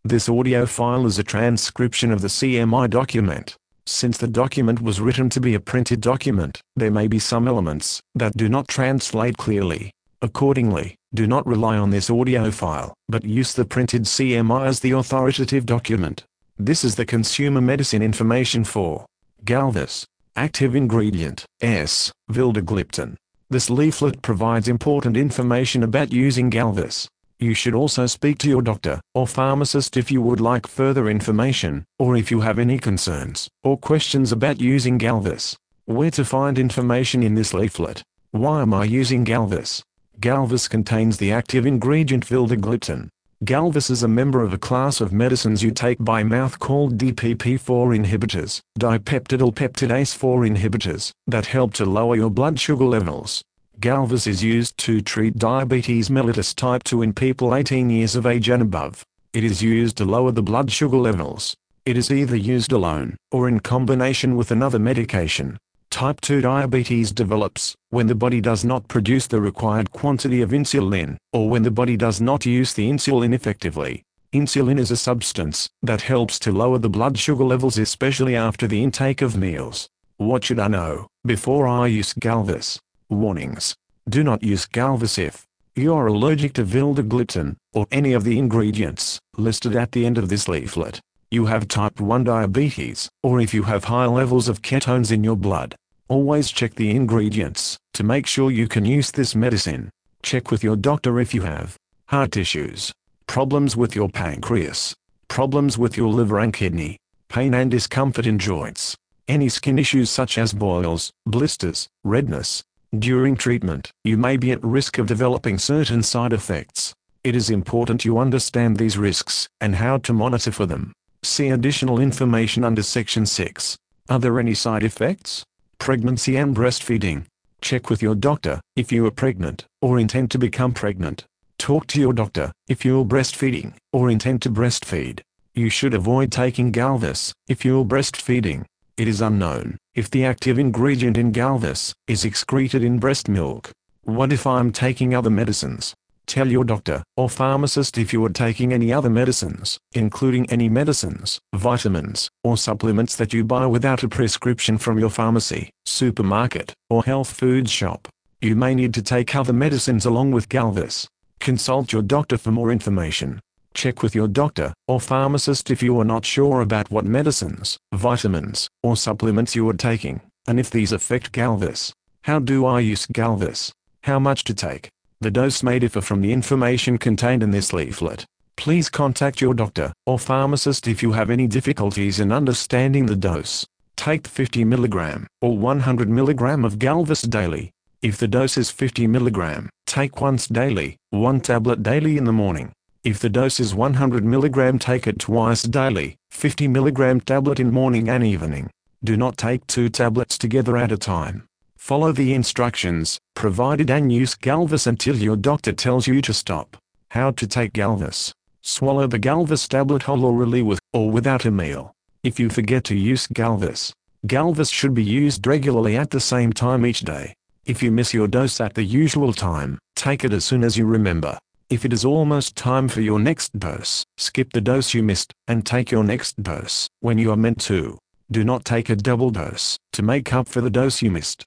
This audio file is a transcription of the CMI document. Since the document was written to be a printed document, there may be some elements that do not translate clearly. Accordingly, do not rely on this audio file, but use the printed CMI as the authoritative document. This is the consumer medicine information for Galvus. Active ingredient, S. Vildagliptin. This leaflet provides important information about using Galvus. You should also speak to your doctor or pharmacist if you would like further information, or if you have any concerns or questions about using Galvus. Where to find information in this leaflet? Why am I using Galvus? Galvus contains the active ingredient Vildagliptin. Galvus is a member of a class of medicines you take by mouth called DPP-4 inhibitors, dipeptidyl peptidase 4 inhibitors, that help to lower your blood sugar levels. Galvus is used to treat diabetes mellitus type 2 in people 18 years of age and above. It is used to lower the blood sugar levels. It is either used alone, or in combination with another medication. Type 2 diabetes develops when the body does not produce the required quantity of insulin, or when the body does not use the insulin effectively. Insulin is a substance that helps to lower the blood sugar levels, especially after the intake of meals. What should I know before I use Galvus? Warnings. Do not use Galvus if you are allergic to Vildagliptin, or any of the ingredients listed at the end of this leaflet. You have type 1 diabetes, or if you have high levels of ketones in your blood. Always check the ingredients to make sure you can use this medicine. Check with your doctor if you have heart issues, problems with your pancreas, problems with your liver and kidney, pain and discomfort in joints, any skin issues such as boils, blisters, redness. During treatment, you may be at risk of developing certain side effects. It is important you understand these risks and how to monitor for them. See additional information under Section 6. Are there any side effects? Pregnancy and breastfeeding. Check with your doctor if you are pregnant or intend to become pregnant. Talk to your doctor if you are breastfeeding or intend to breastfeed. You should avoid taking Galvus if you are breastfeeding. It is unknown if the active ingredient in Galvus is excreted in breast milk. What if I'm taking other medicines? Tell your doctor or pharmacist if you are taking any other medicines, including any medicines, vitamins, or supplements that you buy without a prescription from your pharmacy, supermarket, or health food shop. You may need to take other medicines along with Galvus. Consult your doctor for more information. Check with your doctor or pharmacist if you are not sure about what medicines, vitamins, or supplements you are taking, and if these affect Galvus. How do I use Galvus? How much to take? The dose may differ from the information contained in this leaflet. Please contact your doctor or pharmacist if you have any difficulties in understanding the dose. Take 50 mg or 100 mg of Galvus daily. If the dose is 50 mg, take once daily, 1 tablet daily in the morning. If the dose is 100 mg, take it twice daily, 50 mg tablet in morning and evening. Do not take 2 tablets together at a time. Follow the instructions provided and use Galvus until your doctor tells you to stop. How to take Galvus? Swallow the Galvus tablet whole orally with or without a meal. If you forget to use Galvus, Galvus should be used regularly at the same time each day. If you miss your dose at the usual time, take it as soon as you remember. If it is almost time for your next dose, skip the dose you missed and take your next dose when you are meant to. Do not take a double dose to make up for the dose you missed.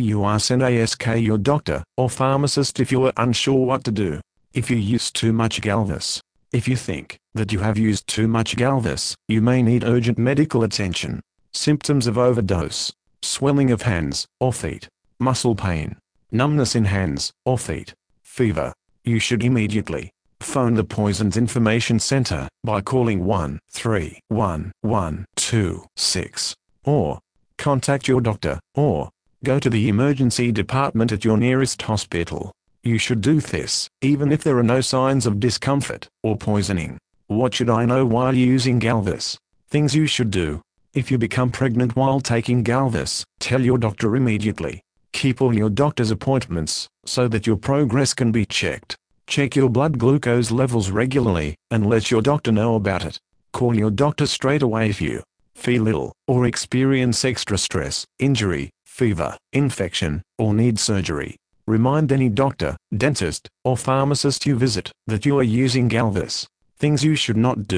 Ask your doctor or pharmacist if you are unsure what to do. If you use too much Galvus. If you think that you have used too much Galvus, you may need urgent medical attention. Symptoms of overdose: swelling of hands or feet, muscle pain, numbness in hands or feet, fever. You should immediately phone the Poisons Information Center by calling 1-311-26, or contact your doctor, or go to the emergency department at your nearest hospital. You should do this even if there are no signs of discomfort or poisoning. What should I know while using Galvus? Things you should do. If you become pregnant while taking Galvus, tell your doctor immediately. Keep all your doctor's appointments so that your progress can be checked. Check your blood glucose levels regularly and let your doctor know about it. Call your doctor straight away if you feel ill or experience extra stress, injury, fever, infection, or need surgery. Remind any doctor, dentist, or pharmacist you visit that you are using Galvus. Things you should not do.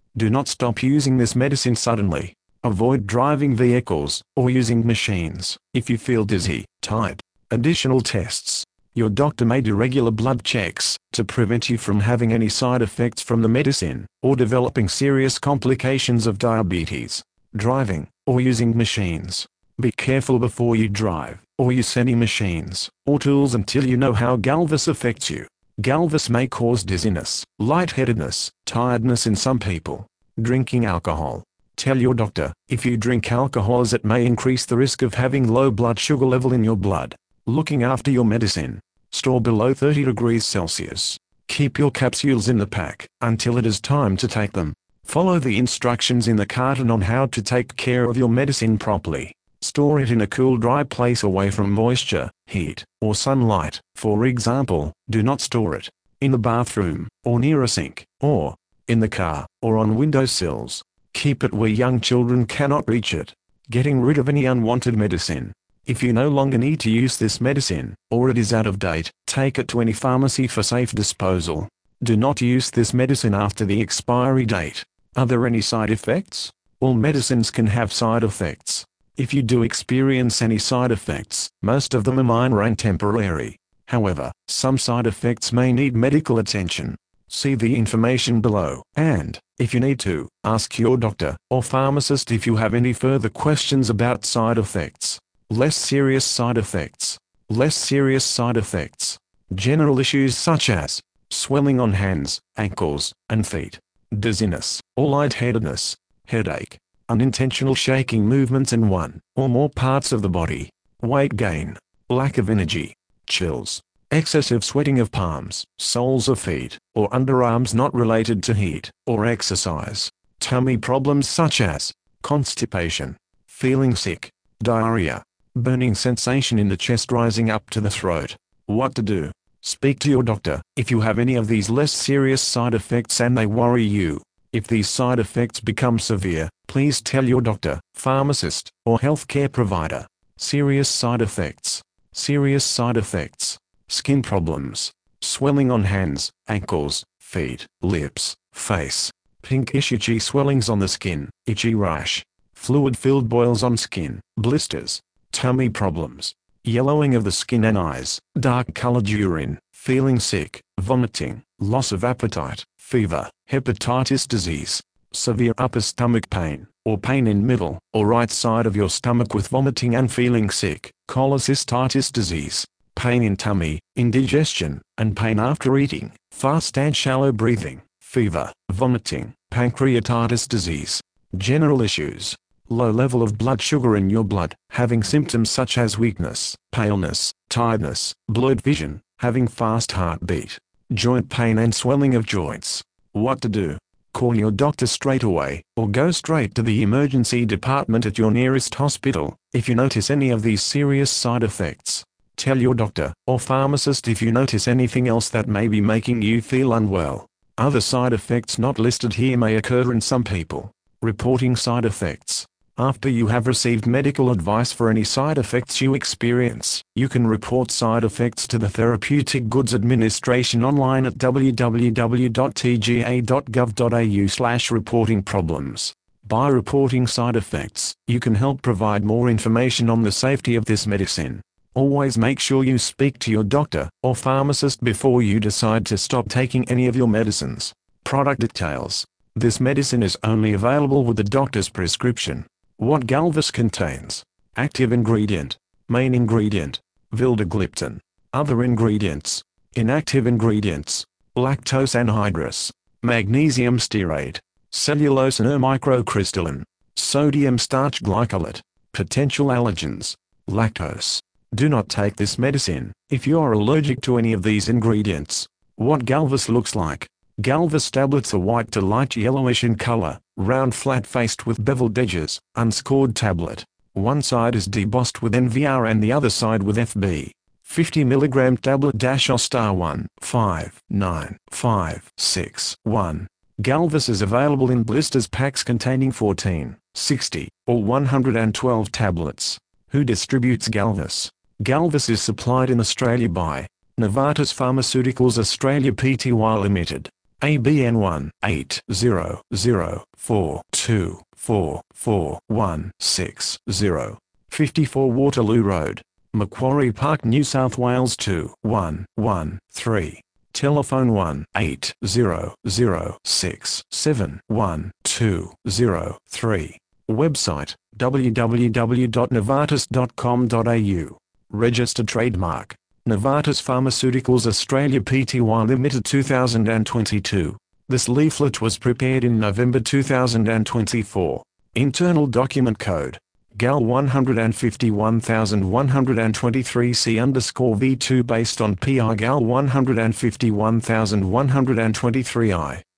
Do not stop using this medicine suddenly. Avoid driving vehicles or using machines if you feel dizzy. Type. Additional tests. Your doctor may do regular blood checks to prevent you from having any side effects from the medicine or developing serious complications of diabetes. Driving or using machines. Be careful before you drive or use any machines or tools until you know how Galvus affects you. Galvus may cause dizziness, lightheadedness, tiredness in some people. Drinking alcohol. Tell your doctor if you drink alcohol, as it may increase the risk of having low blood sugar level in your blood. Looking after your medicine. Store below 30 degrees Celsius. Keep your capsules in the pack until it is time to take them. Follow the instructions in the carton on how to take care of your medicine properly. Store it in a cool, dry place away from moisture, heat, or sunlight. For example, do not store it in the bathroom, or near a sink, or in the car, or on windowsills. Keep it where young children cannot reach it. Getting rid of any unwanted medicine. If you no longer need to use this medicine, or it is out of date, take it to any pharmacy for safe disposal. Do not use this medicine after the expiry date. Are there any side effects? All medicines can have side effects. If you do experience any side effects, most of them are minor and temporary. However, some side effects may need medical attention. See the information below, and, if you need to, ask your doctor or pharmacist if you have any further questions about side effects. Less serious side effects. Less serious side effects. General issues such as swelling on hands, ankles, and feet, dizziness, or lightheadedness, headache, unintentional shaking movements in one or more parts of the body, weight gain, lack of energy, chills, excessive sweating of palms, soles of feet, or underarms not related to heat or exercise, tummy problems such as constipation, feeling sick, diarrhea, burning sensation in the chest rising up to the throat. What to do? Speak to your doctor if you have any of these less serious side effects and they worry you. If these side effects become severe, please tell your doctor, pharmacist, or healthcare provider. Serious side effects. Serious side effects. Skin problems. Swelling on hands, ankles, feet, lips, face. Pinkish itchy swellings on the skin, itchy rash. Fluid-filled boils on skin, blisters. Tummy problems. Yellowing of the skin and eyes, dark-colored urine, feeling sick, vomiting, loss of appetite, fever, hepatitis disease, severe upper stomach pain, or pain in middle or right side of your stomach with vomiting and feeling sick, cholecystitis disease, pain in tummy, indigestion, and pain after eating, fast and shallow breathing, fever, vomiting, pancreatitis disease. General issues. Low level of blood sugar in your blood, having symptoms such as weakness, paleness, tiredness, blurred vision, having fast heartbeat, joint pain and swelling of joints. What to do? Call your doctor straight away, or go straight to the emergency department at your nearest hospital, if you notice any of these serious side effects. Tell your doctor or pharmacist if you notice anything else that may be making you feel unwell. Other side effects not listed here may occur in some people. Reporting side effects. After you have received medical advice for any side effects you experience, you can report side effects to the Therapeutic Goods Administration online at www.tga.gov.au/reporting-problems. By reporting side effects, you can help provide more information on the safety of this medicine. Always make sure you speak to your doctor or pharmacist before you decide to stop taking any of your medicines. Product details. This medicine is only available with a doctor's prescription. What Galvus contains. Active ingredient. Main ingredient. Vildagliptin. Other ingredients. Inactive ingredients. Lactose anhydrous. Magnesium stearate. Cellulose microcrystalline. Sodium starch glycolate. Potential allergens. Lactose. Do not take this medicine if you are allergic to any of these ingredients. What Galvus looks like. Galvus tablets are white to light yellowish in color, round flat-faced with beveled edges, unscored tablet. One side is debossed with NVR and the other side with FB. 50 mg tablet -OSTAR 15956-1. Galvus is available in blisters packs containing 14, 60, or 112 tablets. Who distributes Galvus? Galvus is supplied in Australia by Novartis Pharmaceuticals Australia Pty Limited. ABN 1-800-4244160. 54 Waterloo Road, Macquarie Park, New South Wales 21113. Telephone 1-800-671-203. Website www.novartis.com.au. Registered trademark Novartis Pharmaceuticals Australia Pty Limited 2022. This leaflet was prepared in November 2024. Internal document code GAL 151123C_V2 based on PI GAL 151123I.